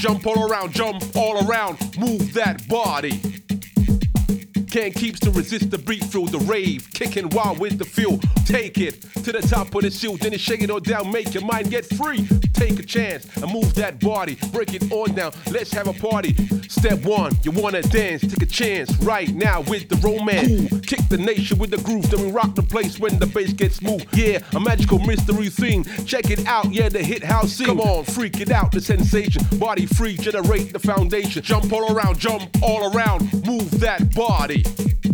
jump all around, move that body. Can't keep to resist the beat through the rave, kicking wild with the feel. Take it to the top of the shield, then you shake it all down, make your mind get free. Take a chance and move that body, break it on down, let's have a party. Step one, you wanna dance, take a chance right now with the romance. Cool. Kick the nation with the groove, then we rock the place when the bass gets smooth. Yeah, a magical mystery thing, check it out, yeah, the hit house scene. Come on, freak it out, the sensation, body free, generate the foundation. Jump all around, move that body.